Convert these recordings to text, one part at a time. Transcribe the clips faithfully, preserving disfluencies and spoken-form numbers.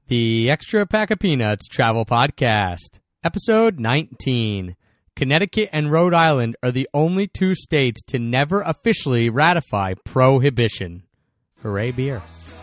The Extra Pack of Peanuts Travel Podcast, Episode nineteen. Connecticut and Rhode Island are the only two states to never officially ratify prohibition. Hooray, beer.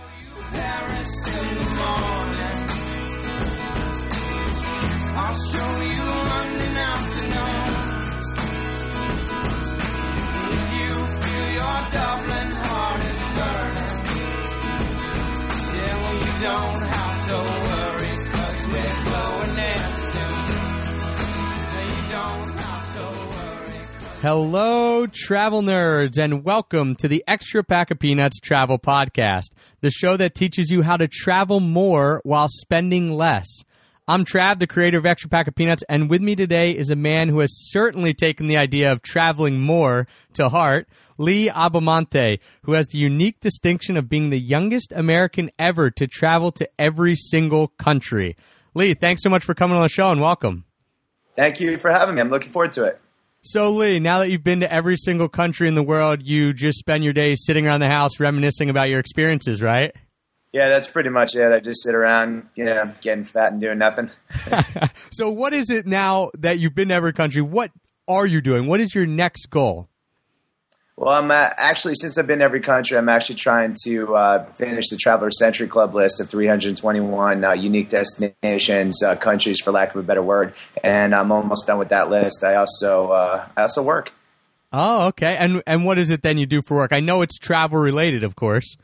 Hello, travel nerds, and welcome to the Extra Pack of Peanuts Travel Podcast, the show that teaches you how to travel more while spending less. I'm Trav, the creator of Extra Pack of Peanuts, and with me today is a man who has certainly taken the idea of traveling more to heart, Lee Abamonte, who has the unique distinction of being the youngest American ever to travel to every single country. Lee, thanks so much for coming on the show, and welcome. Thank you for having me. I'm looking forward to it. So, Lee, now that you've been to every single country in the world, you just spend your days sitting around the house reminiscing about your experiences, right? Yeah, that's pretty much it. I just sit around, you know, getting fat and doing nothing. So what is it now that you've been to every country? What are you doing? What is your next goal? Well, I'm uh, actually, since I've been to every country, I'm actually trying to uh, finish the Traveler Century Club list of three hundred twenty-one uh, unique destinations, uh, countries, for lack of a better word. And I'm almost done with that list. I also uh, I also work. Oh, okay. And and what is it then you do for work? I know it's travel related, of course.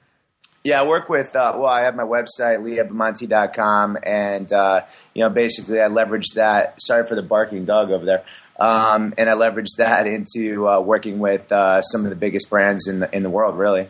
Yeah, I work with, uh, well, I have my website, lee abamonte dot com, and, uh, you know, basically I leverage that. Sorry for the barking dog over there. Um, and I leverage that into uh, working with uh, some of the biggest brands in the, in the world, really.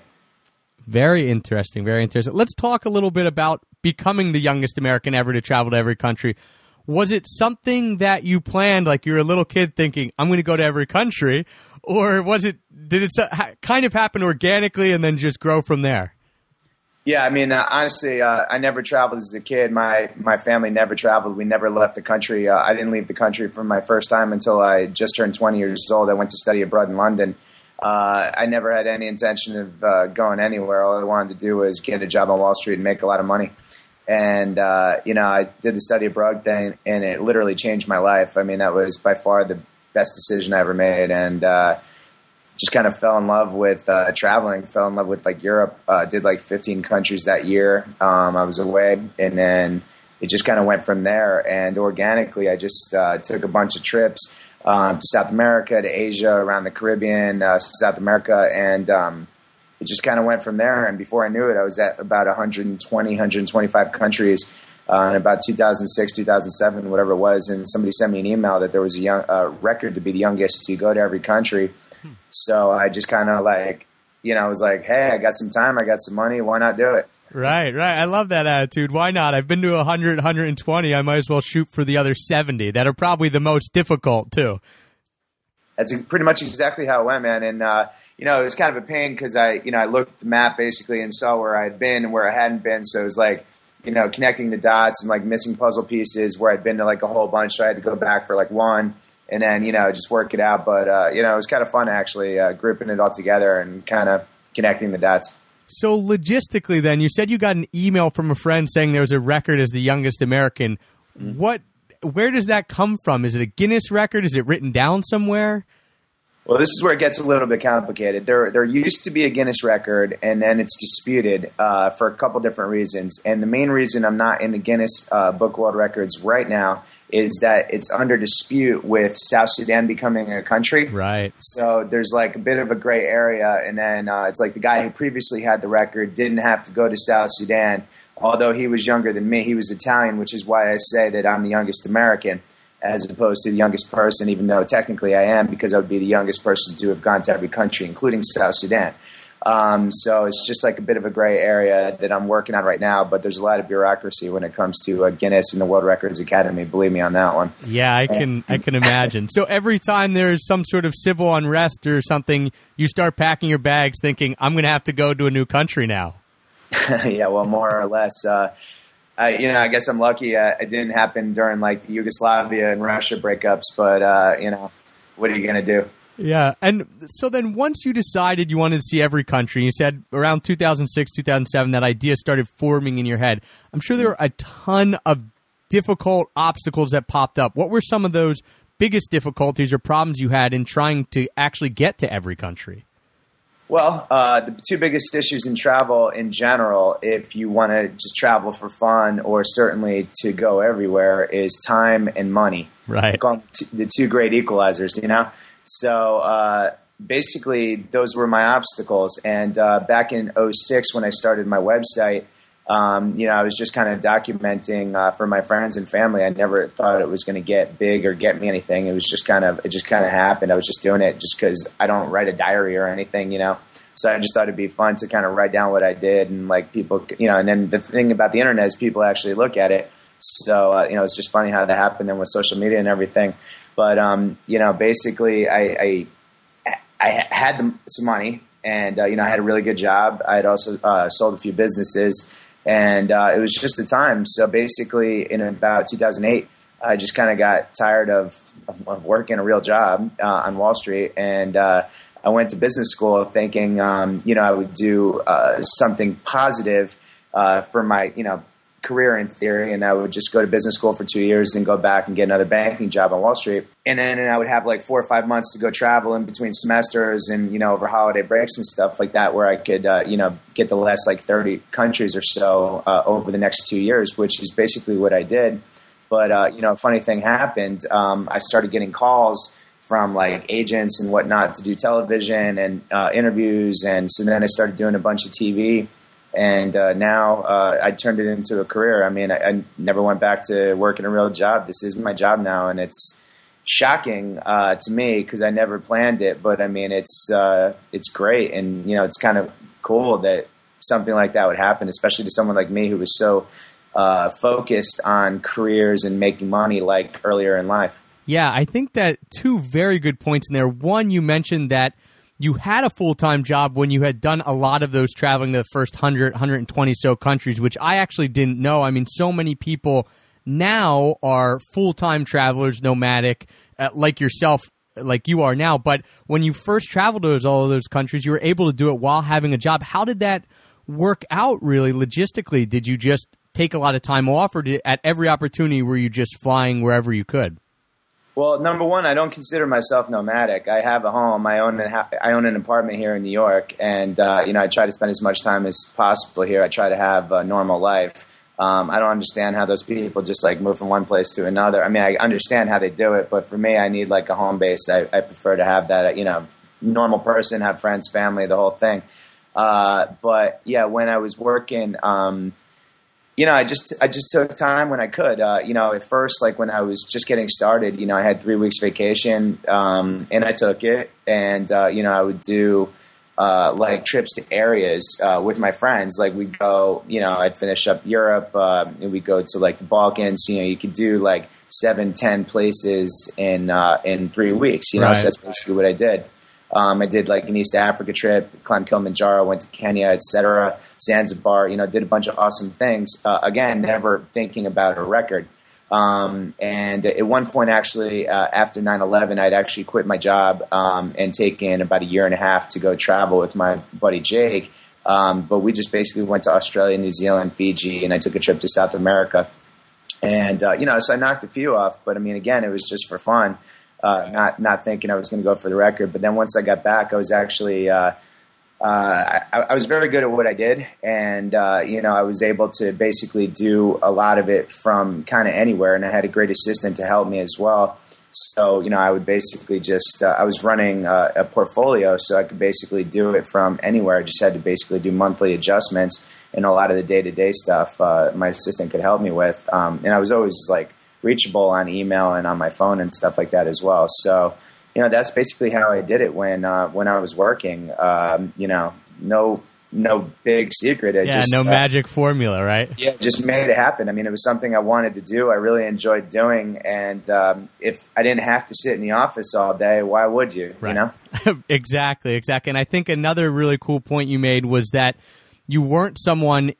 Very interesting, very interesting. Let's talk a little bit about becoming the youngest American ever to travel to every country. Was it something that you planned, like you were a little kid thinking, I'm going to go to every country, or was it, did it kind of happen organically and then just grow from there? Yeah, I mean, uh, honestly, uh, I never traveled as a kid. My my family never traveled. We never left the country. Uh, I didn't leave the country for my first time until I just turned twenty years old. I went to study abroad in London. Uh, I never had any intention of uh, going anywhere. All I wanted to do was get a job on Wall Street and make a lot of money. And, uh, you know, I did the study abroad thing, and it literally changed my life. I mean, that was by far the best decision I ever made. And uh just kind of fell in love with uh, traveling, fell in love with like Europe, uh, did like fifteen countries that year. Um, I was away, and then it just kind of went from there. And organically, I just uh, took a bunch of trips um, to South America, to Asia, around the Caribbean, uh, South America, and um, it just kind of went from there. And before I knew it, I was at about one hundred twenty, one hundred twenty-five countries uh, in about two thousand six, two thousand seven, whatever it was. And somebody sent me an email that there was a young, uh, record to be the youngest to go to every country. So I just kind of like, you know, I was like, hey, I got some time, I got some money, why not do it? Right, right. I love that attitude. Why not? I've been to one hundred, one hundred twenty. I might as well shoot for the other seventy that are probably the most difficult, too. That's pretty much exactly how it went, man. And, uh, you know, it was kind of a pain because I, you know, I looked at the map basically and saw where I had been and where I hadn't been. So it was like, you know, connecting the dots and like missing puzzle pieces where I'd been to like a whole bunch. So I had to go back for like one. And then, you know, just work it out. But, uh, you know, it was kind of fun, actually, uh, grouping it all together and kind of connecting the dots. So logistically, then, you said you got an email from a friend saying there was a record as the youngest American. Mm-hmm. What? Where does that come from? Is it a Guinness record? Is it written down somewhere? Well, this is where it gets a little bit complicated. There there used to be a Guinness record, and then it's disputed uh, for a couple different reasons. And the main reason I'm not in the Guinness uh, Book World Records right now is that it's under dispute with South Sudan becoming a country. Right. So there's like a bit of a gray area, and then uh, it's like the guy who previously had the record didn't have to go to South Sudan, although he was younger than me. He was Italian, which is why I say that I'm the youngest American, as opposed to the youngest person, even though technically I am, because I would be the youngest person to have gone to every country, including South Sudan. Um, so it's just like a bit of a gray area that I'm working on right now, but there's a lot of bureaucracy when it comes to uh, Guinness and the World Records Academy. Believe me on that one. Yeah, I can I can imagine. So every time there's some sort of civil unrest or something, you start packing your bags thinking, I'm going to have to go to a new country now. Yeah, well, more or less. Uh, I, you know, I guess I'm lucky uh, it didn't happen during like the Yugoslavia and Russia breakups, but, uh, you know, what are you going to do? Yeah. And so then once you decided you wanted to see every country, you said around two thousand six, two thousand seven, that idea started forming in your head. I'm sure there were a ton of difficult obstacles that popped up. What were some of those biggest difficulties or problems you had in trying to actually get to every country? Well, uh, the two biggest issues in travel in general, if you want to just travel for fun or certainly to go everywhere, is time and money. Right. The two great equalizers, you know? So uh, basically, those were my obstacles. And uh, back in oh six, when I started my website, um, you know, I was just kind of documenting uh, for my friends and family. I never thought it was going to get big or get me anything. It was just kind of, it just kind of happened. I was just doing it just because I don't write a diary or anything, you know. So I just thought it'd be fun to kind of write down what I did, and like people, you know. And then the thing about the internet is people actually look at it. So uh, you know, it's just funny how that happened, and with social media and everything. But um, you know, basically, I I, I had the, some money, and uh, you know, I had a really good job. I had also uh, sold a few businesses. And uh, it was just the time. So basically, in about two thousand eight, I just kind of got tired of, of, of working a real job uh, on Wall Street. And uh, I went to business school thinking, um, you know, I would do uh, something positive uh, for my, you know, career in theory. And I would just go to business school for two years, then go back and get another banking job on Wall Street. And then and I would have like four or five months to go travel in between semesters and, you know, over holiday breaks and stuff like that, where I could, uh, you know, get the last like thirty countries or so uh, over the next two years, which is basically what I did. But, uh, you know, a funny thing happened. Um, I started getting calls from like agents and whatnot to do television and uh, interviews. And so then I started doing a bunch of T V. And uh, now uh, I turned it into a career. I mean, I, I never went back to working a real job. This is my job now, and it's shocking uh, to me because I never planned it. But I mean, it's uh, it's great, and you know, it's kind of cool that something like that would happen, especially to someone like me who was so uh, focused on careers and making money like earlier in life. Yeah, I think that two very good points in there. One, you mentioned that you had a full-time job when you had done a lot of those traveling to the first one hundred, one hundred twenty so countries, which I actually didn't know. I mean, so many people now are full-time travelers, nomadic, uh, like yourself, like you are now. But when you first traveled to those, all of those countries, you were able to do it while having a job. How did that work out, really, logistically? Did you just take a lot of time off, or did, at every opportunity were you just flying wherever you could? Well, number one, I don't consider myself nomadic. I have a home. I own an, I own an apartment here in New York, and uh, you know, I try to spend as much time as possible here. I try to have a normal life. Um, I don't understand how those people just like move from one place to another. I mean, I understand how they do it, but for me, I need like a home base. I, I prefer to have that, you know, normal person, have friends, family, the whole thing. Uh, but yeah, when I was working, um, You know, I just I just took time when I could. Uh, you know, at first, like when I was just getting started, you know, I had three weeks vacation, um, and I took it. And uh, you know, I would do uh, like trips to areas uh, with my friends. Like we'd go, you know, I'd finish up Europe, uh, and we'd go to like the Balkans. You know, you could do like seven, ten places in uh, in three weeks. You know, right. So that's basically what I did. Um, I did like an East Africa trip, climbed Kilimanjaro, went to Kenya, et cetera, Zanzibar, you know, did a bunch of awesome things. Uh, again, never thinking about a record. Um, and at one point, actually, uh, after nine eleven, I'd actually quit my job um, and taken about a year and a half to go travel with my buddy Jake. Um, but we just basically went to Australia, New Zealand, Fiji, and I took a trip to South America. And, uh, you know, so I knocked a few off. But, I mean, again, it was just for fun. Uh, not not thinking I was going to go for the record, but then once I got back, I was actually uh, uh, I, I was very good at what I did, and uh, you know I was able to basically do a lot of it from kind of anywhere, and I had a great assistant to help me as well. So you know I would basically just uh, I was running uh, a portfolio, so I could basically do it from anywhere. I just had to basically do monthly adjustments, and a lot of the day to day stuff uh, my assistant could help me with, um, and I was always like reachable on email and on my phone and stuff like that as well. So, you know, that's basically how I did it when uh, when I was working. Um, you know, no no big secret. I yeah, just, no uh, magic formula, right? Yeah, just made it happen. I mean, it was something I wanted to do. I really enjoyed doing, and um, if I didn't have to sit in the office all day, why would you? Right. You know, exactly, exactly. And I think another really cool point you made was that you weren't someone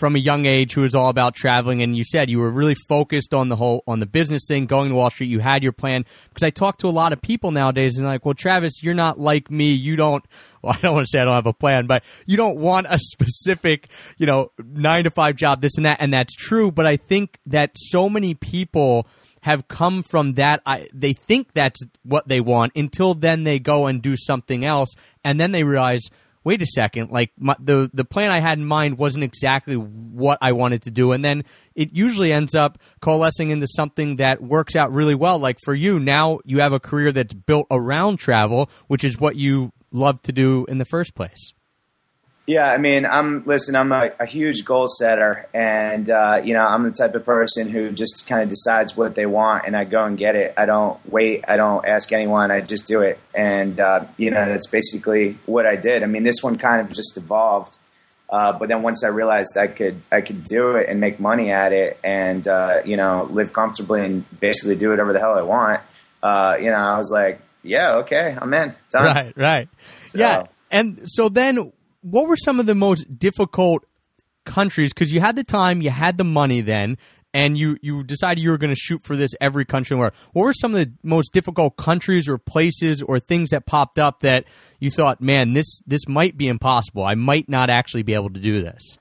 from a young age who was all about traveling, and you said you were really focused on the whole on the business thing, going to Wall Street. You had your plan. Because I talk to a lot of people nowadays, and like, well, Travis, you're not like me. You don't. Well, I don't want to say I don't have a plan, but you don't want a specific, you know, nine to five job, this and that, and that's true. But I think that so many people have come from that. I, they think that's what they want until then they go and do something else, and then they realize, wait a second, like my, the the plan I had in mind wasn't exactly what I wanted to do. And then it usually ends up coalescing into something that works out really well. Like for you, now you have a career that's built around travel, which is what you love to do in the first place. Yeah, I mean, I'm listen. I'm a, a huge goal setter, and uh, you know, I'm the type of person who just kind of decides what they want, and I go and get it. I don't wait. I don't ask anyone. I just do it, and uh, you know, that's basically what I did. I mean, this one kind of just evolved, uh, but then once I realized I could, I could do it and make money at it, and uh, you know, live comfortably and basically do whatever the hell I want. Uh, you know, I was like, yeah, okay, I'm in. Done. Right, right, So, yeah, and so then. What were some of the most difficult countries? Because you had the time, you had the money then, and you, you decided you were going to shoot for this every country in the world. What were some of the most difficult countries or places or things that popped up that you thought, man, this this might be impossible. I might not actually be able to do this?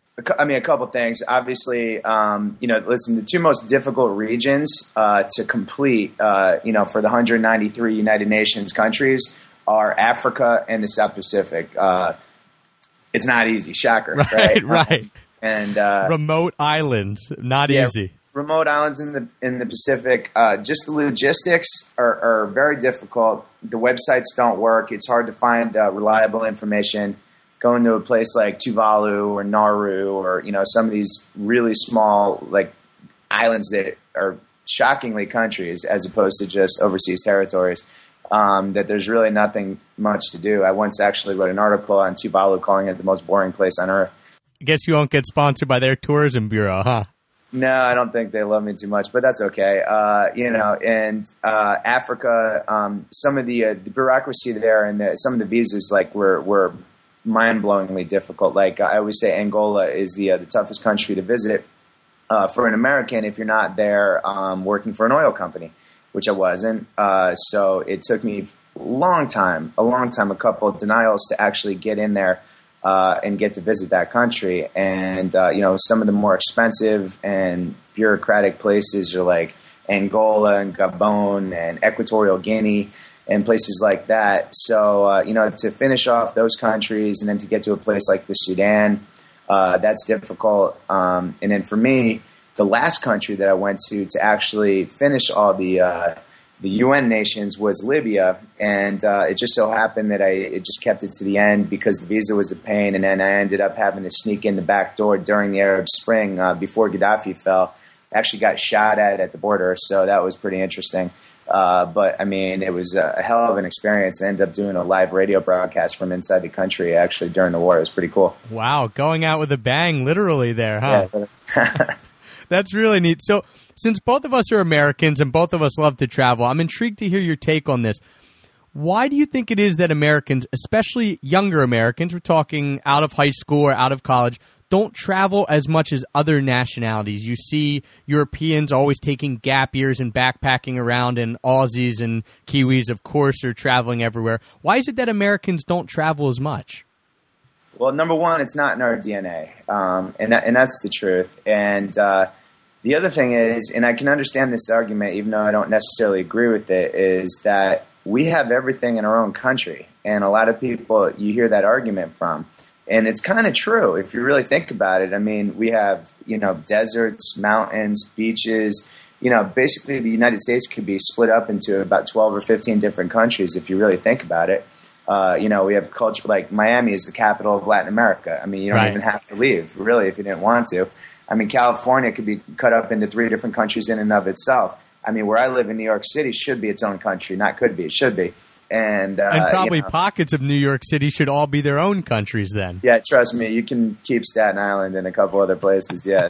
I mean, a couple things. Obviously, um, you know, listen, the two most difficult regions uh, to complete, uh, you know, for the one hundred ninety-three United Nations countries are Africa and the South Pacific. Uh It's not easy, shocker, right? Right, right. Um, and uh, remote islands, not yeah, easy. Remote islands in the in the Pacific. Uh, just the logistics are, are very difficult. The websites don't work. It's hard to find uh, reliable information. Going to a place like Tuvalu or Nauru or you know some of these really small like islands that are shockingly countries as opposed to just overseas territories. Um, that there's really nothing much to do. I once actually wrote an article on Tuvalu calling it the most boring place on earth. I guess you won't get sponsored by their tourism bureau, huh? No, I don't think they love me too much, but that's okay. Uh, you know, and uh, Africa, um, some of the, uh, the bureaucracy there and the, some of the visas like were were mind-blowingly difficult. Like I always say, Angola is the uh, the toughest country to visit uh, for an American if you're not there um, working for an oil company, which I wasn't. Uh, so it took me a long time, a long time, a couple of denials to actually get in there uh, and get to visit that country. And, uh, you know, some of the more expensive and bureaucratic places are like Angola and Gabon and Equatorial Guinea and places like that. So, uh, you know, to finish off those countries and then to get to a place like the Sudan, uh, that's difficult. Um, and then for me, the last country that I went to to actually finish all the uh, the U N nations was Libya, and uh, it just so happened that I it just kept it to the end because the visa was a pain, and then I ended up having to sneak in the back door during the Arab Spring uh, before Gaddafi fell. I actually got shot at at the border, so that was pretty interesting. Uh, but I mean, it was a hell of an experience. I ended up doing a live radio broadcast from inside the country actually during the war. It was pretty cool. Wow, going out with a bang, literally there, huh? Yeah. That's really neat. So since both of us are Americans and both of us love to travel, I'm intrigued to hear your take on this. Why do you think it is that Americans, especially younger Americans, we're talking out of high school or out of college, don't travel as much as other nationalities? You see Europeans always taking gap years and backpacking around, and Aussies and Kiwis, of course, are traveling everywhere. Why is it that Americans don't travel as much? Well, number one, it's not in our D N A, um, and that, and that's the truth. And uh, the other thing is, and I can understand this argument, even though I don't necessarily agree with it, is that we have everything in our own country, and a lot of people you hear that argument from, and it's kind of true if you really think about it. I mean, we have you know deserts, mountains, beaches. You know, basically, the United States could be split up into about twelve or fifteen different countries if you really think about it. Uh, you know, we have culture like Miami is the capital of Latin America. I mean, you don't right. even have to leave, really, if you didn't want to. I mean, California could be cut up into three different countries in and of itself. I mean, where I live in New York City should be its own country. Not could be. It should be. And, uh, and probably you know, pockets of New York City should all be their own countries then. Yeah, trust me. You can keep Staten Island and a couple other places, yes.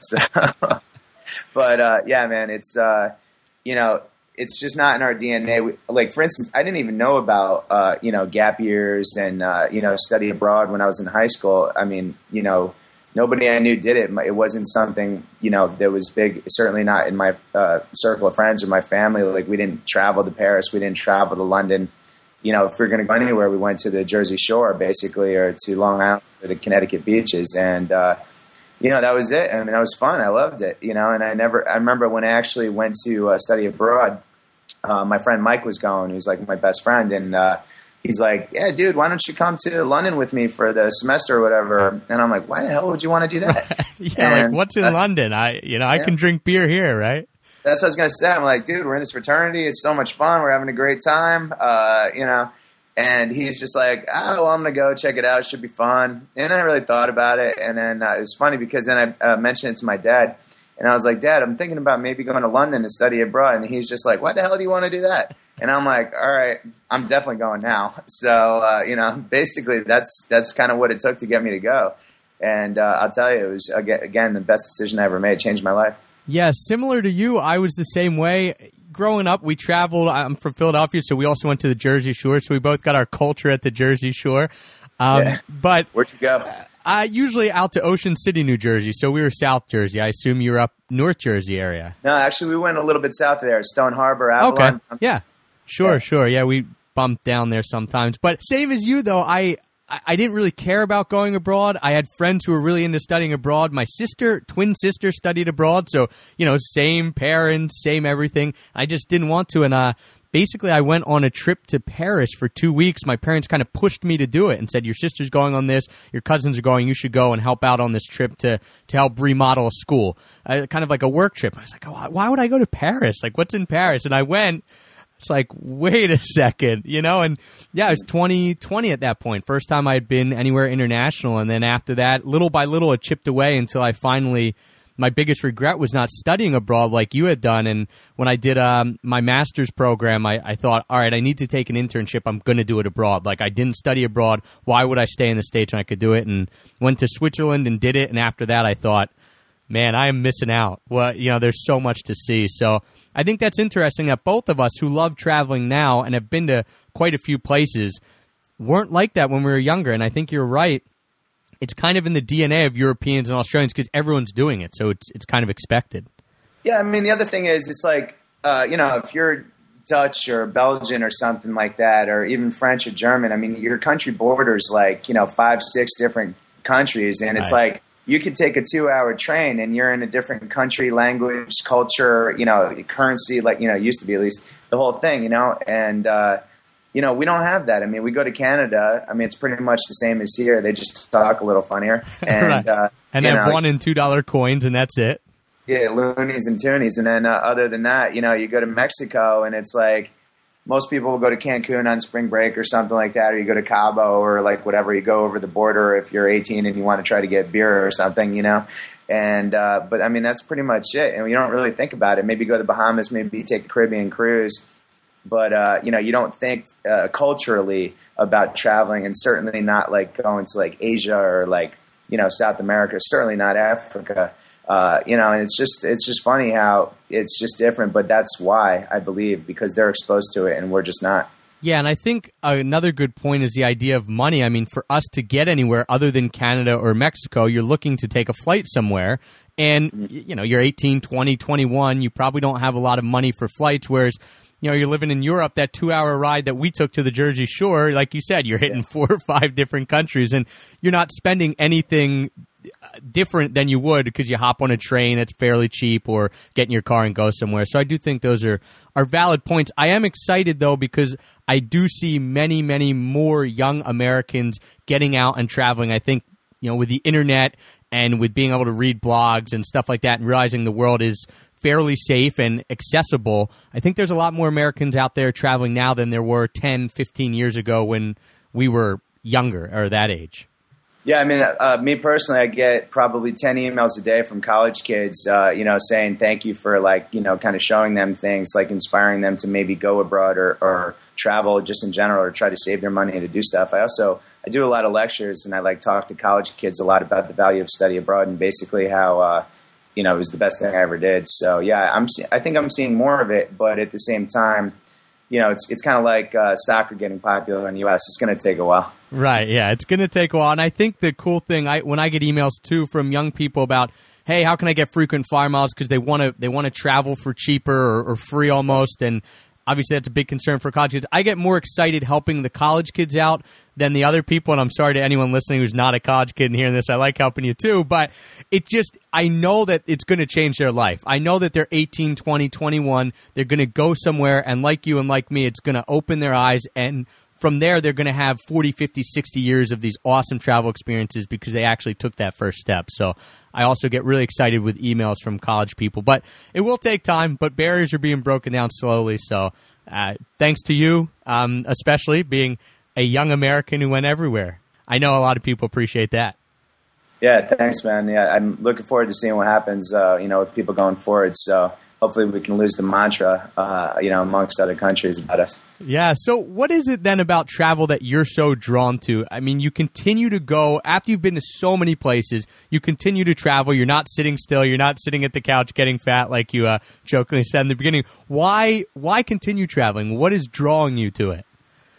But, uh, yeah, man, it's, uh, you know, it's just not in our D N A. We, like, for instance, I didn't even know about, uh, you know, gap years and, uh, you know, study abroad when I was in high school. I mean, you know, nobody I knew did it. It wasn't something, you know, that was big, certainly not in my uh, circle of friends or my family. Like, we didn't travel to Paris. We didn't travel to London. You know, if we we're going to go anywhere, we went to the Jersey Shore, basically, or to Long Island or the Connecticut beaches. And, uh, you know, that was it. I mean, that was fun. I loved it, you know, and I never, I remember when I actually went to uh, study abroad, uh, my friend Mike was going, who's like my best friend. And, uh, he's like, yeah, dude, why don't you come to London with me for the semester or whatever? And I'm like, why the hell would you want to do that? yeah, and, like, what's in uh, London? I, you know, I yeah. can drink beer here, right? That's what I was going to say. I'm like, dude, we're in this fraternity. It's so much fun. We're having a great time, uh, you know. And he's just like, oh, well, I'm going to go check it out. It should be fun. And I really thought about it. And then uh, it was funny because then I uh, mentioned it to my dad. And I was like, Dad, I'm thinking about maybe going to London to study abroad. And he's just like, why the hell do you want to do that? And I'm like, all right, I'm definitely going now. So, uh, you know, basically that's that's kind of what it took to get me to go. And uh, I'll tell you, it was, again, the best decision I ever made. It changed my life. Yeah, similar to you, I was the same way. Growing up, we traveled. I'm from Philadelphia, so we also went to the Jersey Shore. So we both got our culture at the Jersey Shore. Um, yeah. But where'd you go? Uh, usually out to Ocean City, New Jersey. So we were South Jersey. I assume you're up North Jersey area. No, actually, we went a little bit south of there. Stone Harbor, Avalon. Okay. Yeah. Sure, yeah. sure. Yeah, we bumped down there sometimes. But same as you, though, I I didn't really care about going abroad. I had friends who were really into studying abroad. My sister, twin sister, studied abroad. So, you know, same parents, same everything. I just didn't want to. And uh, basically, I went on a trip to Paris for two weeks. My parents kind of pushed me to do it and said, your sister's going on this, your cousins are going, you should go and help out on this trip to, to help remodel a school. Uh, kind of like a work trip. I was like, oh, why would I go to Paris? Like, what's in Paris? And I went. It's like, wait a second, you know? And yeah, I was twenty, twenty at that point. First time I had been anywhere international. And then after that, little by little, it chipped away until I finally, my biggest regret was not studying abroad like you had done. And when I did um, my master's program, I, I thought, all right, I need to take an internship. I'm going to do it abroad. Like, I didn't study abroad. Why would I stay in the States when I could do it? And went to Switzerland and did it. And after that, I thought, man, I am missing out. Well, you know, there's so much to see. So I think that's interesting that both of us who love traveling now and have been to quite a few places weren't like that when we were younger. And I think you're right. It's kind of in the D N A of Europeans and Australians because everyone's doing it. So it's it's kind of expected. Yeah, I mean, the other thing is it's like, uh, you know, if you're Dutch or Belgian or something like that, or even French or German, I mean, your country borders like, you know, five, six different countries. And it's right. like, you could take a two-hour train and you're in a different country, language, culture, you know, currency, like, you know, used to be at least, the whole thing, you know. And, uh, you know, we don't have that. I mean, we go to Canada. I mean, it's pretty much the same as here. They just talk a little funnier. And, right. uh, and have know, one and two dollar coins, and that's it. Yeah, loonies and toonies. And then uh, other than that, you know, you go to Mexico and it's like, most people will go to Cancun on spring break or something like that, or you go to Cabo or like whatever. You go over the border if you're eighteen and you want to try to get beer or something, you know. And uh, but I mean that's pretty much it. And you don't really think about it. Maybe go to the Bahamas, maybe take a Caribbean cruise, but uh, you know you don't think uh, culturally about traveling, and certainly not like going to like Asia or like you know South America. Certainly not Africa. Uh, you know, and it's just it's just funny how it's just different, but that's why I believe because they're exposed to it and we're just not. Yeah, and I think another good point is the idea of money. I mean, for us to get anywhere other than Canada or Mexico, you're looking to take a flight somewhere, and you know, you're eighteen, twenty, twenty-one, you probably don't have a lot of money for flights, whereas you know, you're living in Europe, that two-hour ride that we took to the Jersey Shore, like you said, you're hitting yeah. four or five different countries, and you're not spending anything different than you would because you hop on a train that's fairly cheap or get in your car and go somewhere. So I do think those are, are valid points. I am excited, though, because I do see many, many more young Americans getting out and traveling. I think, you know, with the internet and with being able to read blogs and stuff like that and realizing the world is fairly safe and accessible, I think there's a lot more Americans out there traveling now than there were ten, fifteen years ago when we were younger or that age. Yeah, I mean, uh, me personally, I get probably ten emails a day from college kids, uh, you know, saying thank you for like, you know, kind of showing them things, like inspiring them to maybe go abroad or, or travel just in general or try to save their money to do stuff. I also, I do a lot of lectures and I like talk to college kids a lot about the value of study abroad and basically how, uh, you know, it was the best thing I ever did. So yeah, I'm, I think I'm seeing more of it, but at the same time, you know, it's it's kind of like uh, soccer getting popular in the U S. It's going to take a while. Right. Yeah, it's going to take a while. And I think the cool thing, I when I get emails too from young people about, hey, how can I get frequent flyer miles because they want to they want to travel for cheaper or, or free almost, and obviously that's a big concern for college kids. I get more excited helping the college kids out than the other people, and I'm sorry to anyone listening who's not a college kid and hearing this. I like helping you too, but it just, I know that it's going to change their life. I know that they're eighteen, twenty, twenty-one. They're going to go somewhere, and like you and like me, it's going to open their eyes, and from there, they're going to have forty, fifty, sixty years of these awesome travel experiences because they actually took that first step. So I also get really excited with emails from college people. But it will take time, but barriers are being broken down slowly. So uh, thanks to you, um, especially being a young American who went everywhere. I know a lot of people appreciate that. Yeah, thanks, man. Yeah, I'm looking forward to seeing what happens, uh, you know, with people going forward. So hopefully we can lose the mantra, uh, you know, amongst other countries about us. Yeah. So what is it then about travel that you're so drawn to? I mean, you continue to go after you've been to so many places. You continue to travel. You're not sitting still. You're not sitting at the couch getting fat like you uh, jokingly said in the beginning. Why? Why continue traveling? What is drawing you to it?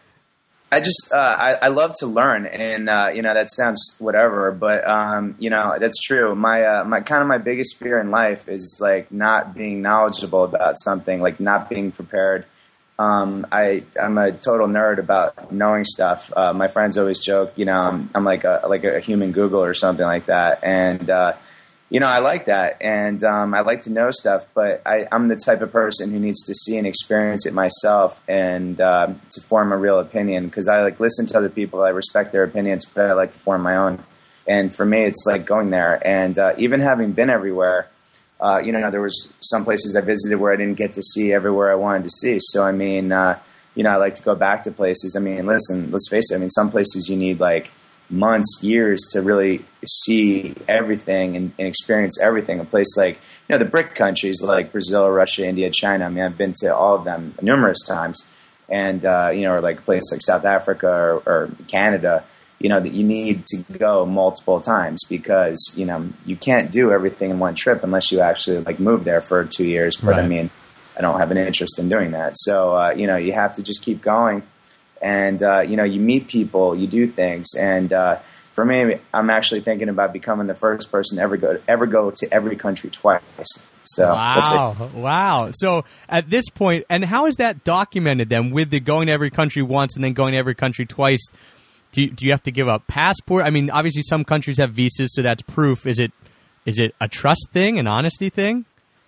I just uh, I, I love to learn, and uh, you know that sounds whatever, but um, you know that's true. My uh, my kind of my biggest fear in life is like not being knowledgeable about something, like not being prepared. Um, I I'm a total nerd about knowing stuff. Uh, my friends always joke, you know, I'm, I'm like a like a human Google or something like that, and uh, you know I like that, and um, I like to know stuff. But I, I'm the type of person who needs to see and experience it myself, and uh, to form a real opinion. Because I like listen to other people, I respect their opinions, but I like to form my own. And for me, it's like going there, and uh, even having been everywhere. Uh, you know, there was some places I visited where I didn't get to see everywhere I wanted to see. So, I mean, uh, you know, I like to go back to places. I mean, listen, let's face it. I mean, some places you need like months, years to really see everything and, and experience everything. A place like, you know, the BRIC countries like Brazil, Russia, India, China. I mean, I've been to all of them numerous times. And, uh, you know, or like a place like South Africa or, or Canada. You know, that you need to go multiple times because, you know, you can't do everything in one trip unless you actually like move there for two years. But Right. I mean, I don't have an interest in doing that. So, uh, you know, you have to just keep going and, uh, you know, you meet people, you do things. And uh, for me, I'm actually thinking about becoming the first person to ever go, ever go to every country twice. So, wow. we'll see. Wow. So at this point, and how is that documented then with the going to every country once and then going to every country twice? Do you, do you have to give a passport? I mean, obviously some countries have visas, so that's proof. Is it is it a trust thing, an honesty thing?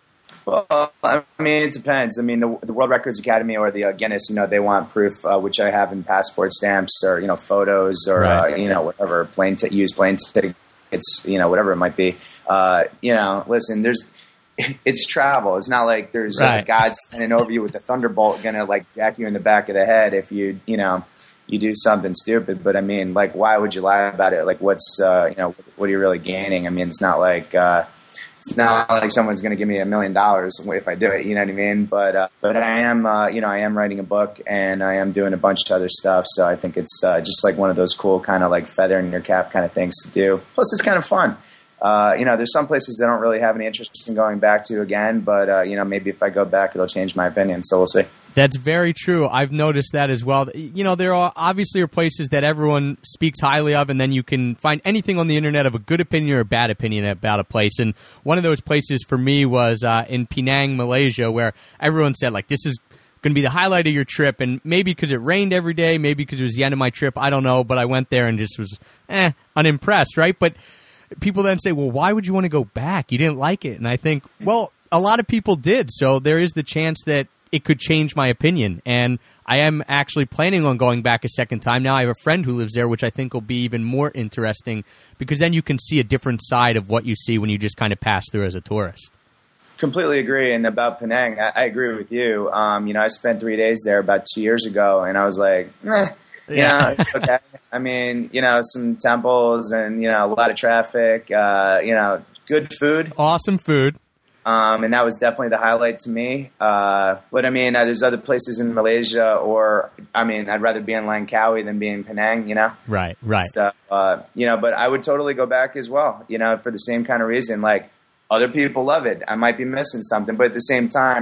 Well, I mean, it depends. I mean, the, the World Records Academy or the uh, Guinness, you know, they want proof, uh, which I have in passport stamps or, you know, photos or, Right. uh, you know, whatever, plane t- use plane tickets, you know, whatever it might be. Uh, you know, listen, there's, it's travel. It's not like there's Right. uh, God standing over you with a thunderbolt going to like jack you in the back of the head if you, you know, you do something stupid. But I mean, like, why would you lie about it? Like, what's, uh, you know, what are you really gaining? I mean, it's not like, uh, it's not like someone's going to give me a million dollars if I do it, you know what I mean? But, uh, but I am, uh, you know, I am writing a book and I am doing a bunch of other stuff. So I think it's, uh, just like one of those cool kind of like feather in your cap kind of things to do. Plus it's kind of fun. Uh, you know, there's some places I don't really have any interest in going back to again, but, uh, you know, maybe if I go back, it'll change my opinion. So we'll see. That's very true. I've noticed that as well. You know, there are obviously are places that everyone speaks highly of, and then you can find anything on the internet of a good opinion or a bad opinion about a place. And one of those places for me was uh, in Penang, Malaysia, where everyone said, like, this is going to be the highlight of your trip. And maybe because it rained every day, maybe because it was the end of my trip, I don't know. But I went there and just was, eh, unimpressed, right? But people then say, well, why would you want to go back? You didn't like it. And I think, well, a lot of people did. So there is the chance that it could change my opinion. And I am actually planning on going back a second time. Now I have a friend who lives there, which I think will be even more interesting because then you can see a different side of what you see when you just kind of pass through as a tourist. Completely agree. And about Penang, I, I agree with you. Um, you know, I spent three days there about two years ago and I was like, eh, you Yeah. know, okay. I mean, you know, some temples and, you know, a lot of traffic, uh, you know, good food. Awesome food. Um, and that was definitely the highlight to me. Uh, but I mean, uh, there's other places in Malaysia or, I mean, I'd rather be in Langkawi than be in Penang, you know? Right, right. So, uh, you know, but I would totally go back as well, you know, for the same kind of reason. Like, other people love it. I might be missing something, but at the same time,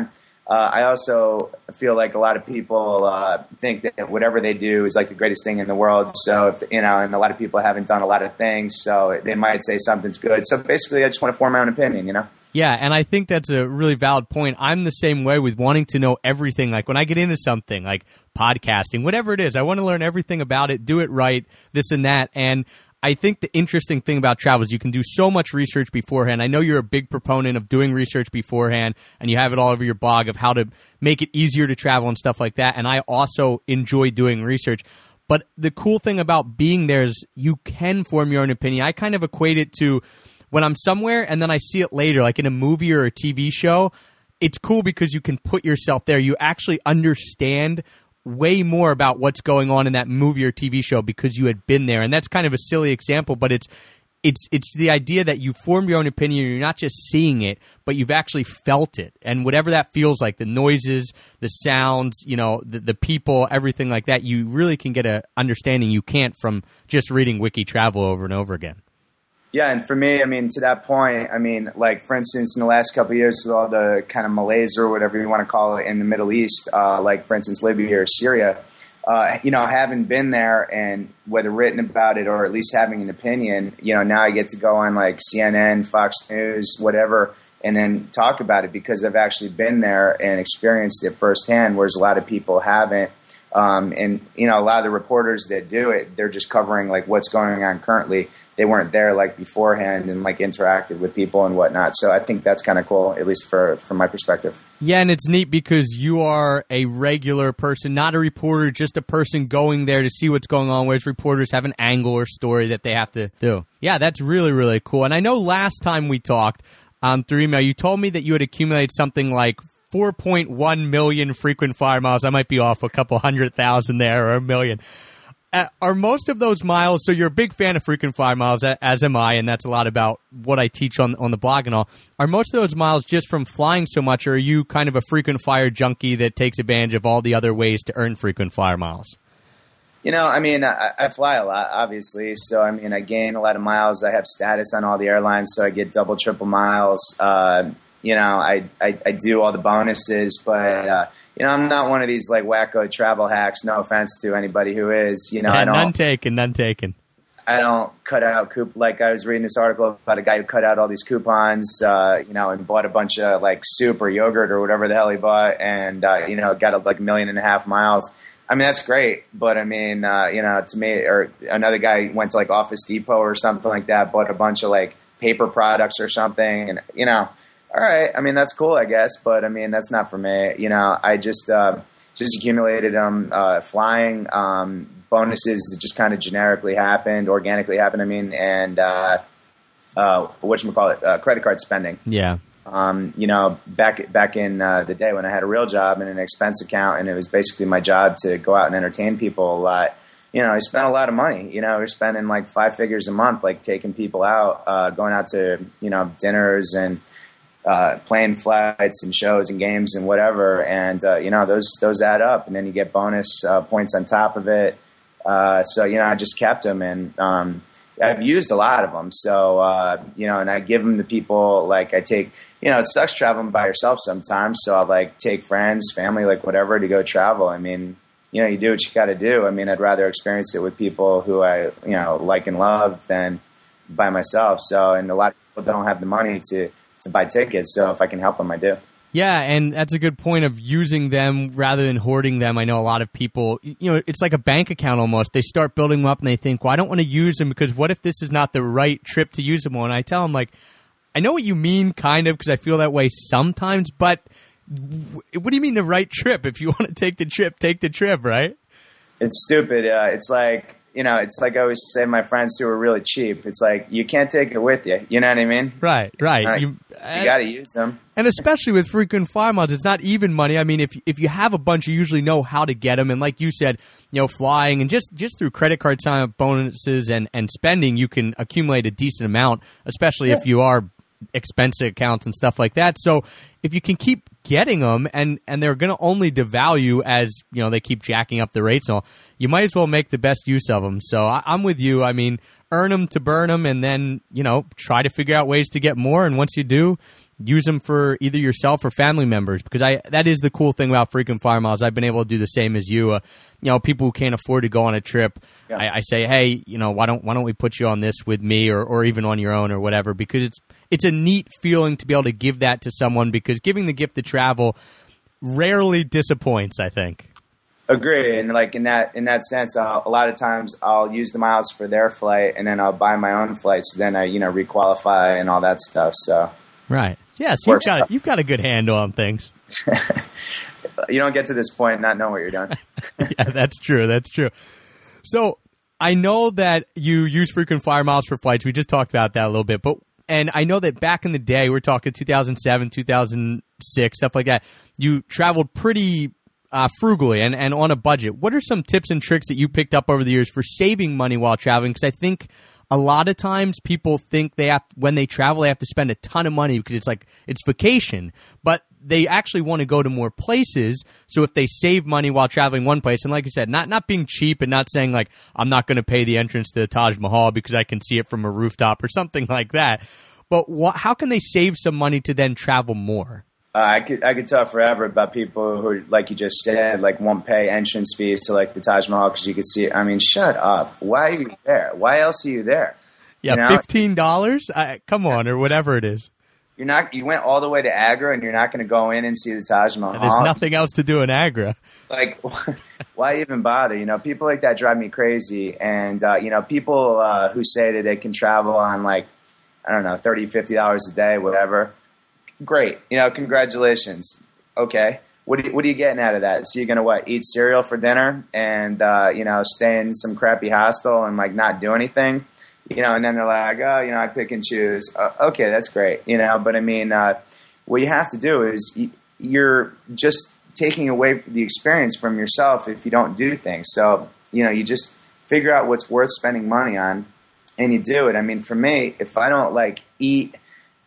uh, I also feel like a lot of people uh, think that whatever they do is like the greatest thing in the world. So, if, you know, and a lot of people haven't done a lot of things, so they might say something's good. So basically, I just want to form my own opinion, you know? Yeah, and I think that's a really valid point. I'm the same way with wanting to know everything. Like when I get into something like podcasting, whatever it is, I want to learn everything about it, do it right, this and that. And I think the interesting thing about travel is you can do so much research beforehand. I know you're a big proponent of doing research beforehand, and you have it all over your blog of how to make it easier to travel and stuff like that. And I also enjoy doing research. But the cool thing about being there is you can form your own opinion. I kind of equate it to when I'm somewhere and then I see it later, like in a movie or a T V show. It's cool because you can put yourself there. You actually understand way more about what's going on in that movie or T V show because you had been there. And that's kind of a silly example, but it's it's it's the idea that you form your own opinion. You're not just seeing it, but you've actually felt it. And whatever that feels like, the noises, the sounds, you know, the, the people, everything like that, you really can get an understanding you can't from just reading Wiki Travel over and over again. Yeah, and for me, I mean, to that point, I mean, like, for instance, in the last couple of years with all the kind of malaise or whatever you want to call it in the Middle East, uh, like, for instance, Libya or Syria, uh, you know, having been there and whether written about it or at least having an opinion, you know, now I get to go on, like, C N N, Fox News, whatever, and then talk about it because I've actually been there and experienced it firsthand, whereas a lot of people haven't. Um, and, you know, a lot of the reporters that do it, they're just covering, like, what's going on currently. They weren't there like beforehand and like interacted with people and whatnot. So I think that's kind of cool, at least for from my perspective. Yeah, and it's neat because you are a regular person, not a reporter, just a person going there to see what's going on, whereas reporters have an angle or story that they have to do. Yeah, that's really, really cool. And I know last time we talked um, through email, you told me that you had accumulated something like four point one million frequent flyer miles. I might be off a couple hundred thousand there or a million. Uh, are most of those miles, so you're a big fan of frequent flyer miles, as am I, and that's a lot about what I teach on on the blog and all. Are most of those miles just from flying so much, or are you kind of a frequent flyer junkie that takes advantage of all the other ways to earn frequent flyer miles? You know, I mean, I, I fly a lot, obviously, so I mean, I gain a lot of miles. I have status on all the airlines, so I get double, triple miles. Uh, you know, I, I, I do all the bonuses, but... Uh, You know, I'm not one of these, like, wacko travel hacks. No offense to anybody who is. You know, yeah, I don't, none taken, none taken. I don't cut out coup- like I was reading this article about a guy who cut out all these coupons, uh, you know, and bought a bunch of like soup or yogurt or whatever the hell he bought, and uh, you know, got a, like a million and a half miles. I mean, that's great, but I mean, uh, you know, to me, or another guy went to like Office Depot or something like that, bought a bunch of like paper products or something, and you know. All right. I mean, that's cool, I guess, but I mean, that's not for me. You know, I just uh, just accumulated them uh, flying um, bonuses that just kind of generically happened, organically happened. I mean, and uh, uh, whatchamacallit, uh, credit card spending. Yeah. Um, you know, back back in uh, the day when I had a real job and an expense account, and it was basically my job to go out and entertain people a lot. You know, I spent a lot of money. You know, we're spending like five figures a month, like taking people out, uh, going out to you know dinners and. Uh, plane flights and shows and games and whatever, and uh, you know those those add up, and then you get bonus uh, points on top of it. Uh, so you know I just kept them, and um, I've used a lot of them. So uh, you know, and I give them to people. Like I take, you know, it sucks traveling by yourself sometimes. So I like take friends, family, like whatever to go travel. I mean, you know, you do what you got to do. I mean, I'd rather experience it with people who I you know like and love than by myself. So, and a lot of people don't have the money to. to buy tickets, so if I can help them, I do. Yeah, and that's a good point of using them rather than hoarding them. I know a lot of people, you know, it's like a bank account almost. They start building them up and they think, well, I don't want to use them because what if this is not the right trip to use them on? And I tell them, like, I know what you mean, kind of, because I feel that way sometimes, but what do you mean the right trip? If you want to take the trip, take the trip, right? It's stupid. Uh, it's like, you know, it's like I always say to my friends who are really cheap. It's like, you can't take it with you. You know what I mean? Right, right. Like, you you got to use them. And especially with frequent flyer miles, it's not even money. I mean, if if you have a bunch, you usually know how to get them. And like you said, you know, flying and just, just through credit card sign-up bonuses and, and spending, you can accumulate a decent amount, especially yeah. if you are expense accounts and stuff like that. So if you can keep getting them and, and they're going to only devalue as, you know, they keep jacking up the rates and all, you might as well make the best use of them. So I, I'm with you. I mean, earn them to burn them and then, you know, try to figure out ways to get more. And once you do, use them for either yourself or family members, because I that is the cool thing about Frequent Flyer Miles. I've been able to do the same as you. Uh, you know, people who can't afford to go on a trip, yeah. I, I say, hey, you know, why don't why don't we put you on this with me, or, or even on your own or whatever, because it's it's a neat feeling to be able to give that to someone, because giving the gift of travel rarely disappoints, I think. Agree, and like in that in that sense, I'll, a lot of times I'll use the miles for their flight, and then I'll buy my own flight. So then I, you know, requalify and all that stuff. So right, yes, you've got a, you've got a good handle on things. You don't get to this point and not know what you're doing. Yeah, that's true. That's true. So I know that you use Frequent Flyer Miles for flights. We just talked about that a little bit, but and I know that back in the day, we're talking two thousand seven, two thousand six, stuff like that. You traveled pretty. Uh, frugally and, and on a budget. What are some tips and tricks that you picked up over the years for saving money while traveling? Because I think a lot of times people think they have, when they travel, they have to spend a ton of money because it's like it's vacation, but they actually want to go to more places. So if they save money while traveling one place, and like I said, not not being cheap and not saying like I'm not going to pay the entrance to the Taj Mahal because I can see it from a rooftop or something like that. But wh- how can they save some money to then travel more? Uh, I could I could talk forever about people who, like you just said, like won't pay entrance fees to like the Taj Mahal because you could see it. I mean, shut up. Why are you there? Why else are you there? Yeah, you know? fifteen dollars? Uh, come on, or whatever it is. You're not. You went all the way to Agra, and you're not going to go in and see the Taj Mahal. And there's nothing else to do in Agra. Like, why even bother? You know, people like that drive me crazy. And uh, you know, people uh, who say that they can travel on like I don't know, thirty, fifty dollars a day, whatever. Great. You know, congratulations. Okay. What are you, what are you getting out of that? So you're going to what? Eat cereal for dinner and, uh, you know, stay in some crappy hostel and like not do anything, you know, and then they're like, oh, you know, I pick and choose. Uh, okay. That's great. You know, but I mean, uh, what you have to do is you're just taking away the experience from yourself if you don't do things. So, you know, you just figure out what's worth spending money on and you do it. I mean, for me, if I don't like eat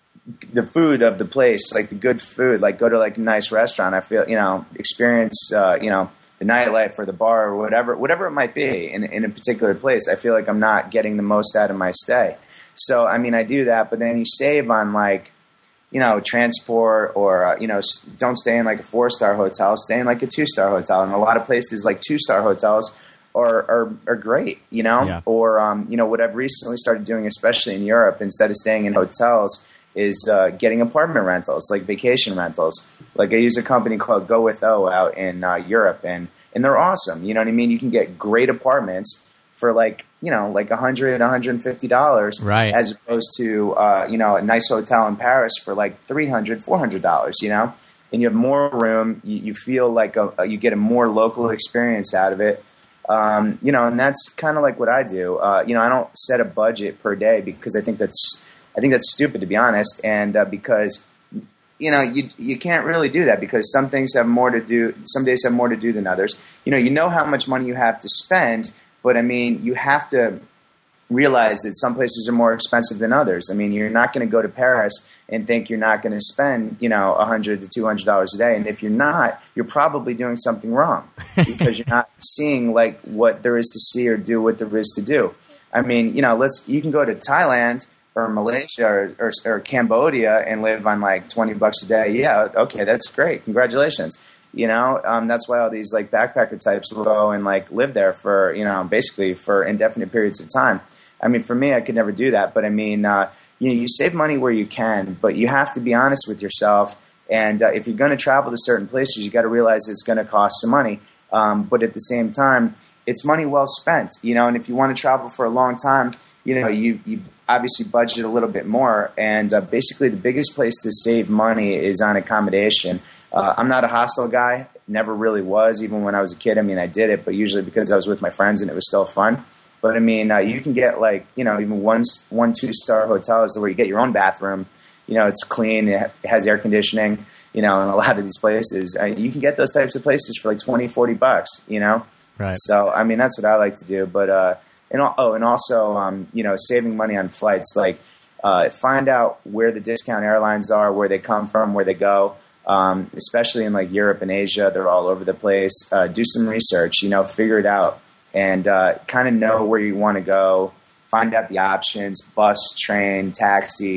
the food of the place, like the good food, like go to like a nice restaurant, I feel, you know, experience, uh, you know, the nightlife or the bar or whatever, whatever it might be in, in a particular place, I feel like I'm not getting the most out of my stay. So, I mean, I do that, but then you save on like, you know, transport or, uh, you know, don't stay in like a four-star hotel, stay in like a two-star hotel. And a lot of places like two-star hotels are, are, are great, you know, yeah. or, um, you know, what I've recently started doing, especially in Europe, instead of staying in hotels, is uh, getting apartment rentals, like vacation rentals. Like I use a company called Go With O out in uh, Europe, and, and they're awesome. You know what I mean? You can get great apartments for like, you know, like one hundred dollars, one hundred fifty dollars, right, as opposed to, uh, you know, a nice hotel in Paris for like three hundred dollars, four hundred dollars, you know? And you have more room. You, you feel like a, a, you get a more local experience out of it. Um, you know, and that's kind of like what I do. Uh, you know, I don't set a budget per day because I think that's, I think that's stupid, to be honest, and uh, because, you know, you you can't really do that because some things have more to do, some days have more to do than others. You know, you know how much money you have to spend, but, I mean, you have to realize that some places are more expensive than others. I mean, you're not going to go to Paris and think you're not going to spend, you know, one hundred dollars to two hundred dollars a day, and if you're not, you're probably doing something wrong because you're not seeing, like, what there is to see or do what there is to do. I mean, you know, let's you can go to Thailand or Malaysia or, or, or Cambodia and live on like twenty bucks a day. Yeah. Okay. That's great. Congratulations. You know, um, that's why all these like backpacker types will go and like live there for, you know, basically for indefinite periods of time. I mean, for me, I could never do that, but I mean, uh, you know, you save money where you can, but you have to be honest with yourself. And uh, if you're going to travel to certain places, you got to realize it's going to cost some money. Um, but at the same time, it's money well spent, you know, and if you want to travel for a long time, you know, you, you obviously budget a little bit more. And uh, basically the biggest place to save money is on accommodation. Uh, I'm not a hostel guy, never really was, even when I was a kid. I mean, I did it, but usually because I was with my friends and it was still fun. But I mean, uh, you can get like, you know, even one, one two-star hotels where you get your own bathroom. You know, it's clean, it has air conditioning, you know, in a lot of these places. Uh, you can get those types of places for like twenty, forty bucks, you know? Right. So, I mean, that's what I like to do. But, uh, And oh, and also, um, you know, saving money on flights. Like, uh, find out where the discount airlines are, where they come from, where they go. Um, especially in like Europe and Asia, they're all over the place. Uh, do some research, you know, figure it out, and uh, kind of know where you want to go. Find out the options: bus, train, taxi.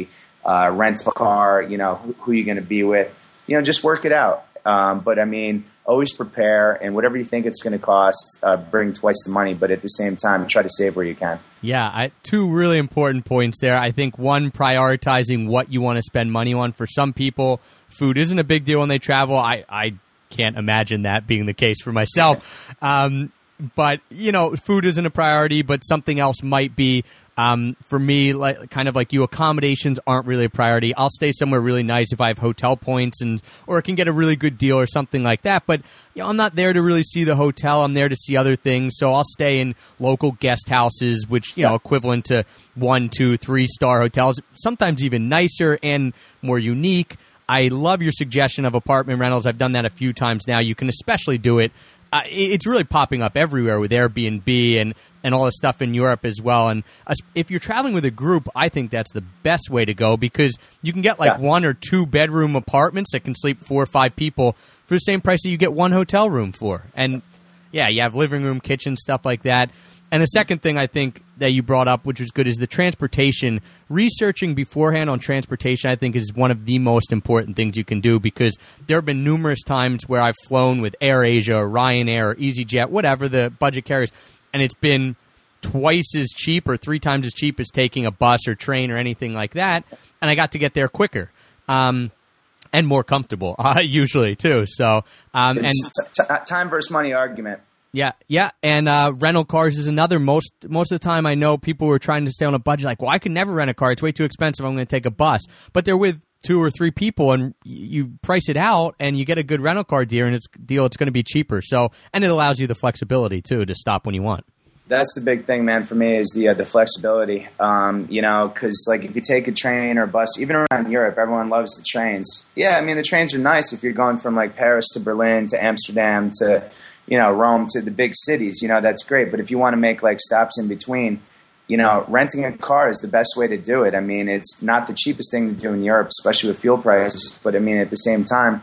uh, rental car, you know, who, who you're going to be with. You know, just work it out. Um, but, I mean, always prepare, and whatever you think it's going to cost, uh, bring twice the money. But at the same time, try to save where you can. Yeah, I, two really important points there. I think one, prioritizing what you want to spend money on. For some people, food isn't a big deal when they travel. I, I can't imagine that being the case for myself. Um, but, you know, food isn't a priority, but something else might be. Um, for me, like kind of like you, accommodations aren't really a priority. I'll stay somewhere really nice if I have hotel points, and or I can get a really good deal or something like that. But you know, I'm not there to really see the hotel. I'm there to see other things. So I'll stay in local guest houses, which you know, equivalent to one, two, three star hotels. Sometimes even nicer and more unique. I love your suggestion of apartment rentals. I've done that a few times now. You can especially do it. Uh, it's really popping up everywhere with Airbnb and, and all the stuff in Europe as well. And uh, if you're traveling with a group, I think that's the best way to go, because you can get like yeah. one or two bedroom apartments that can sleep four or five people for the same price that you get one hotel room for. And yeah, you have living room, kitchen, stuff like that. And the second thing I think that you brought up, which was good, is the transportation. Researching beforehand on transportation, I think, is one of the most important things you can do, because there have been numerous times where I've flown with AirAsia or Ryanair or EasyJet, whatever the budget carriers, and it's been twice as cheap or three times as cheap as taking a bus or train or anything like that, and I got to get there quicker. Um, and more comfortable, uh, usually, too. So, um, and t- t- time versus money argument. Yeah, yeah, and uh, rental cars is another. Most most of the time, I know people who are trying to stay on a budget, like, well, I can never rent a car. It's way too expensive. I'm going to take a bus. But they're with two or three people, and you price it out, and you get a good rental car deal, and it's deal. It's going to be cheaper. So, and it allows you the flexibility too to stop when you want. That's the big thing, man, for me, is the uh, the flexibility. Um, you know, because like if you take a train or a bus, even around Europe, everyone loves the trains. Yeah, I mean the trains are nice if you're going from like Paris to Berlin to Amsterdam to, you know, Rome to the big cities, you know, that's great. But if you want to make like stops in between, you know, renting a car is the best way to do it. I mean, it's not the cheapest thing to do in Europe, especially with fuel prices. But I mean, at the same time,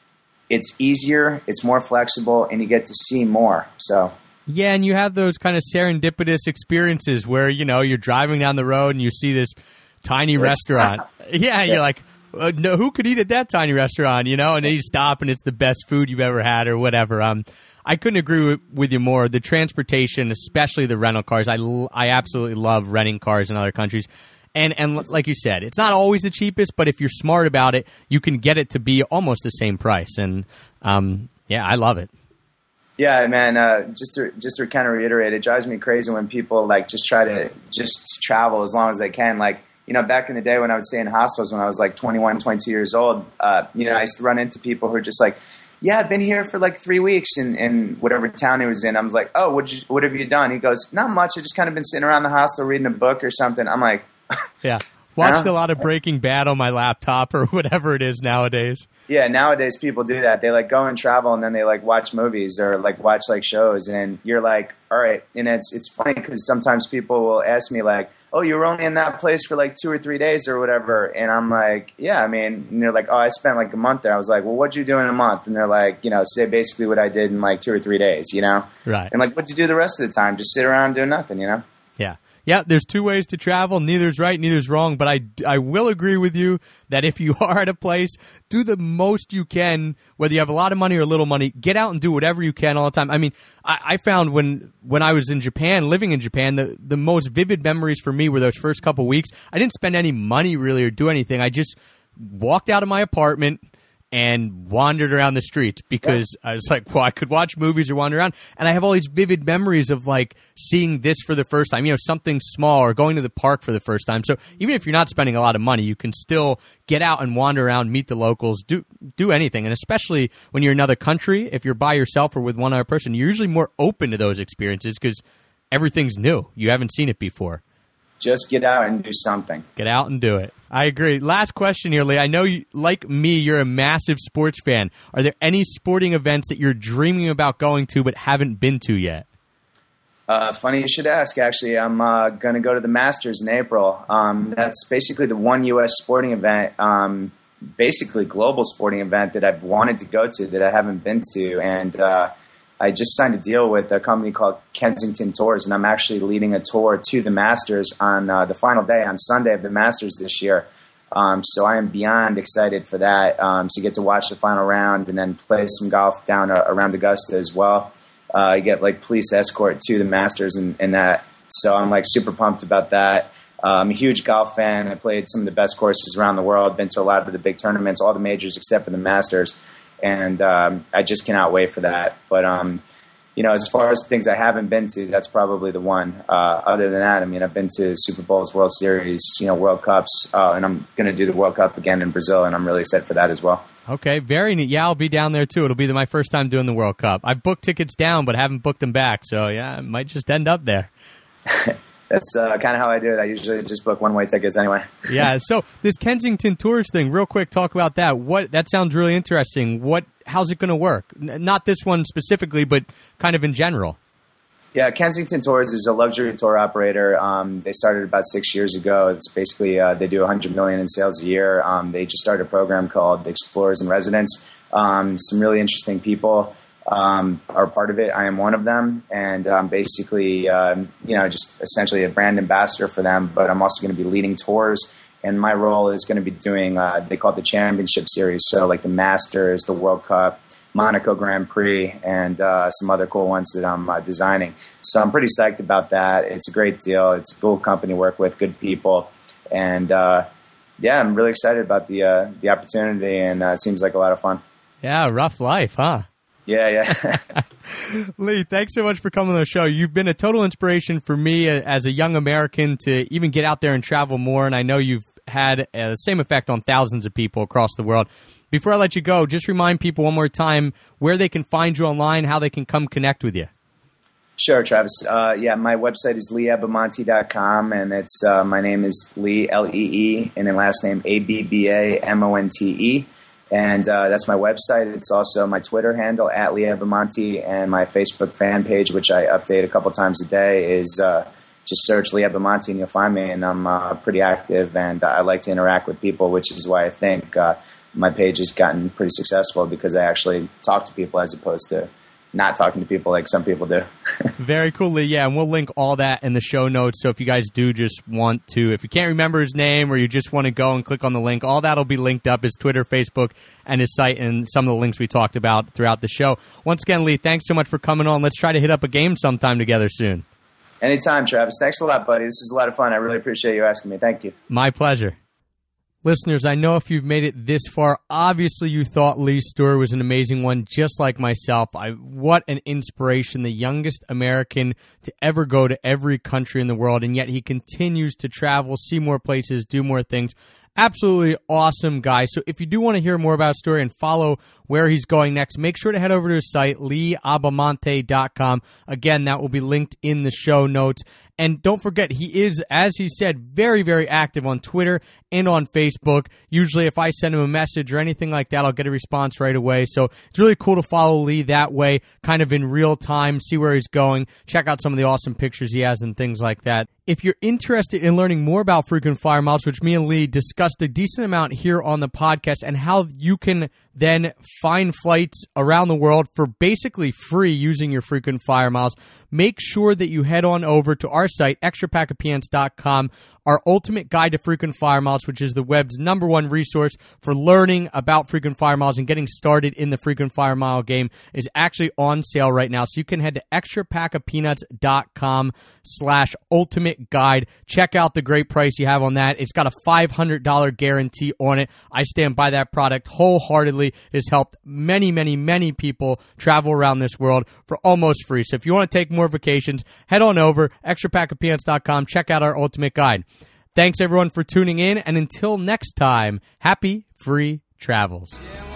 it's easier, it's more flexible, and you get to see more. So. Yeah, and you have those kind of serendipitous experiences where, you know, you're driving down the road and you see this tiny restaurant. Yeah, yeah, you're like, Uh, no, who could eat at that tiny restaurant, you know? And then you stop and it's the best food you've ever had or whatever. Um, I couldn't agree with, with you more. The transportation, especially the rental cars, I, l- I absolutely love renting cars in other countries. And and like you said, it's not always the cheapest, but if you're smart about it, you can get it to be almost the same price. And um, yeah, I love it. Yeah, man. Uh, just to just to kind of reiterate, it drives me crazy when people like just try to just travel as long as they can. Like, you know, back in the day when I would stay in hostels when I was like twenty-one, twenty-two years old, uh, you know, I used to run into people who are just like, yeah, I've been here for like three weeks in, in whatever town he was in. I was like, oh, what you, what have you done? He goes, not much. I've just kind of been sitting around the hostel reading a book or something. I'm like, yeah. Watched a lot of Breaking Bad on my laptop or whatever it is nowadays. Yeah, nowadays people do that. They like go and travel and then they like watch movies or like watch like shows, and you're like, all right. And it's it's funny because sometimes people will ask me like, oh, you were only in that place for like two or three days or whatever. And I'm like, yeah, I mean, and they're like, oh, I spent like a month there. I was like, well, what'd you do in a month? And they're like, you know, say basically what I did in like two or three days, you know? Right. And like, what'd you do the rest of the time? Just sit around and do nothing, you know? Yeah. Yeah, there's two ways to travel. Neither's right, neither's wrong. But I, I will agree with you that if you are at a place, do the most you can, whether you have a lot of money or little money. Get out and do whatever you can all the time. I mean, I, I found when when I was in Japan, living in Japan, the, the most vivid memories for me were those first couple weeks. I didn't spend any money really or do anything. I just walked out of my apartment and wandered around the streets because I was like, well, I could watch movies or wander around. And I have all these vivid memories of like seeing this for the first time, you know, something small, or going to the park for the first time. So even if you're not spending a lot of money, you can still get out and wander around, meet the locals, do do anything. And especially when you're in another country, if you're by yourself or with one other person, you're usually more open to those experiences because everything's new. You haven't seen it before. Just get out and do something. Get out and do it. I agree. Last question here, Lee. I know, you, like me, you're a massive sports fan. Are there any sporting events that you're dreaming about going to but haven't been to yet? Uh, funny you should ask, actually. I'm uh, going to go to the Masters in April. Um, that's basically the one U S sporting event, um, basically global sporting event that I've wanted to go to that I haven't been to. And uh, I just signed a deal with a company called Kensington Tours, and I'm actually leading a tour to the Masters on uh, the final day, on Sunday of the Masters this year. Um, so I am beyond excited for that. Um, to get to watch the final round and then play some golf down uh, around Augusta as well. Uh, I get like police escort to the Masters and, and that. So I'm like super pumped about that. Uh, I'm a huge golf fan. I played some of the best courses around the world, been to a lot of the big tournaments, all the majors except for the Masters. And um, I just cannot wait for that. But, um, you know, as far as things I haven't been to, that's probably the one. Uh, other than that, I mean, I've been to Super Bowls, World Series, you know, World Cups, uh, and I'm going to do the World Cup again in Brazil, and I'm really excited for that as well. Okay, very neat. Yeah, I'll be down there too. It'll be the, my first time doing the World Cup. I've booked tickets down, but haven't booked them back. So, yeah, I might just end up there. That's uh, kind of how I do it. I usually just book one-way tickets anyway. Yeah, so this Kensington Tours thing, real quick, talk about that. What that sounds really interesting. What, how's it going to work? N- not this one specifically, but kind of in general. Yeah, Kensington Tours is a luxury tour operator. Um, they started about six years ago. It's basically uh, they do one hundred million dollars in sales a year. Um, they just started a program called Explorers in Residence. Um, some really interesting people um, are part of it. I am one of them, and I'm basically um, you know just essentially a brand ambassador for them. But I'm also going to be leading tours, and my role is going to be doing uh, they call it the Championship Series, so like the Masters, the World Cup, Monaco Grand Prix, and uh, some other cool ones that I'm uh, designing. So I'm pretty psyched about that. It's a great deal. It's a cool company to work with, good people, and uh, yeah, I'm really excited about the uh, the opportunity, and uh, it seems like a lot of fun. Yeah, rough life, huh? Yeah, yeah. Lee, thanks so much for coming on the show. You've been a total inspiration for me as a young American to even get out there and travel more, and I know you've had uh, the same effect on thousands of people across the world. Before I let you go, just remind people one more time where they can find you online, how they can come connect with you. Sure, Travis. Uh, yeah, my website is lee abamonte dot com, and it's uh, my name is Lee, L E E, and then last name A B B A M O N T E. And uh, that's my website. It's also my Twitter handle, at Lee Abamonte, and my Facebook fan page, which I update a couple times a day, is uh, just search Lee Abamonte and you'll find me. And I'm uh, pretty active, and I like to interact with people, which is why I think uh, my page has gotten pretty successful, because I actually talk to people as opposed to not talking to people like some people do. Very cool, Lee. Yeah, and we'll link all that in the show notes. So if you guys do just want to, if you can't remember his name or you just want to go and click on the link, all that will be linked up, his Twitter, Facebook, and his site, and some of the links we talked about throughout the show. Once again, Lee, thanks so much for coming on. Let's try to hit up a game sometime together soon. Anytime, Travis. Thanks a lot, buddy. This is a lot of fun. I really appreciate you asking me. Thank you. My pleasure. Listeners, I know if you've made it this far, obviously you thought Lee's story was an amazing one, just like myself. I, what an inspiration, the youngest American to ever go to every country in the world, and yet he continues to travel, see more places, do more things. Absolutely awesome guy. So if you do want to hear more about his story and follow where he's going next, make sure to head over to his site, lee abamonte dot com. Again, that will be linked in the show notes. And don't forget, he is, as he said, very, very active on Twitter and on Facebook. Usually if I send him a message or anything like that, I'll get a response right away. So it's really cool to follow Lee that way, kind of in real time, see where he's going, check out some of the awesome pictures he has and things like that. If you're interested in learning more about frequent flyer miles, which me and Lee discussed a decent amount here on the podcast, and how you can then find flights around the world for basically free using your frequent flyer miles, make sure that you head on over to our site, extra pack of peanuts dot com, our ultimate guide to frequent flyer miles, which is the web's number one resource for learning about frequent flyer miles and getting started in the frequent flyer mile game, is actually on sale right now. So you can head to extra pack of peanuts dot com slash ultimate guide. Check out the great price you have on that. It's got a five hundred dollars guarantee on it. I stand by that product wholeheartedly. It has helped many, many, many people travel around this world for almost free. So if you want to take more vacations, head on over, extra pack of peanuts dot com. Check out our ultimate guide. Thanks, everyone, for tuning in. And until next time, happy free travels.